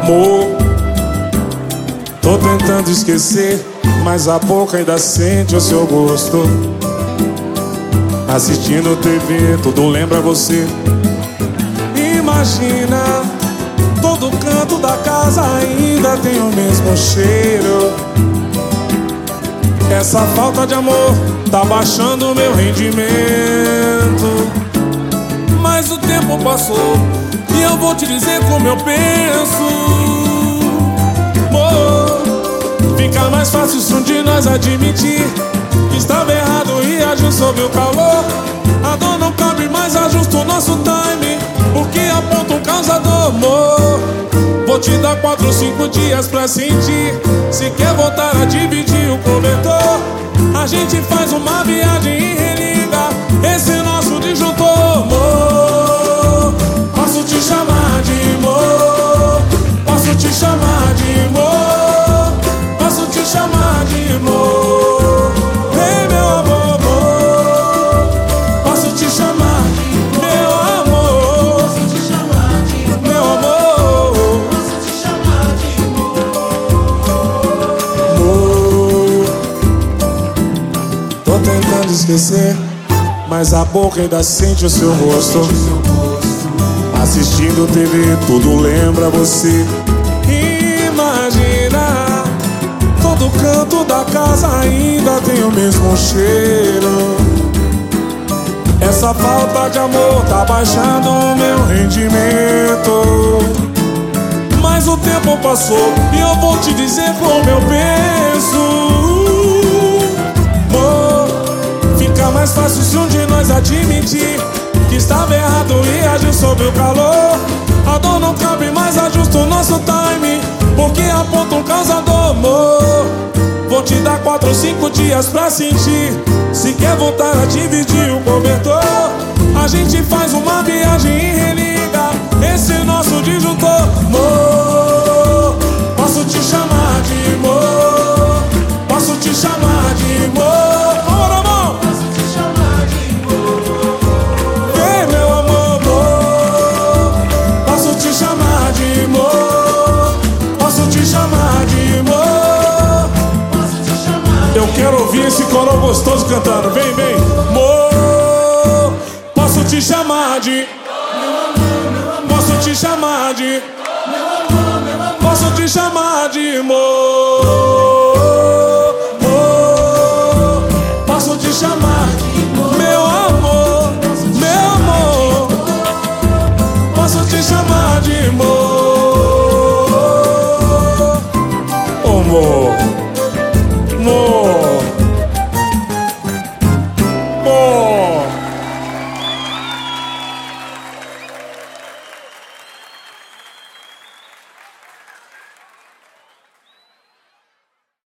Amor, tô tentando esquecer, mas a boca ainda sente o seu gosto. Assistindo TV, tudo lembra você. Imagina, todo canto da casa ainda tem o mesmo cheiro. Essa falta de amor tá baixando o meu rendimento. Mas o tempo passou e eu vou te dizer como eu penso. Amor, fica mais fácil se um de nós admitir que estava errado e agiu sob o calor. A dor não cabe mais, ajusta o nosso time, porque aponta um causador. Amor, vou te dar 4 ou 5 dias pra sentir. Se quer voltar a dividir o cobertor, a gente faz uma viagem e religa esse nosso disjuntor. Amor, posso te chamar de amor, posso te chamar de amor, posso te chamar de amor. Ei, meu amor, amor, posso te chamar de meu amor, posso te chamar de meu amor, posso te chamar de amor. Tô tentando esquecer, mas a boca ainda sente o seu rosto. Assistindo TV, tudo lembra você. Imagina, todo canto da casa ainda tem o mesmo cheiro. Essa falta de amor tá baixando o meu rendimento. Mas o tempo passou e eu vou te dizer como eu penso. Amor, fica mais fácil se um de nós admitir que estava errado e agiu sob o calor. A dor não cabe mais, ajusta o nosso time, porque aponta um causador. Amor, vou te dar 4 ou 5 dias pra sentir. Se quer voltar a dividir o cobertor, a gente faz uma viagem e religa esse nosso disjuntor. Amor, posso te chamar de amor, posso te chamar de amor. Amor, amor, posso te chamar de amor. Vem, meu amor, amor, posso te chamar de amor, posso te chamar de amor, posso te chamar de. Eu quero ouvir esse coro gostoso cantando. Vem, vem. Amor, posso te chamar de, posso te chamar de, posso te chamar de amor, amor, posso te chamar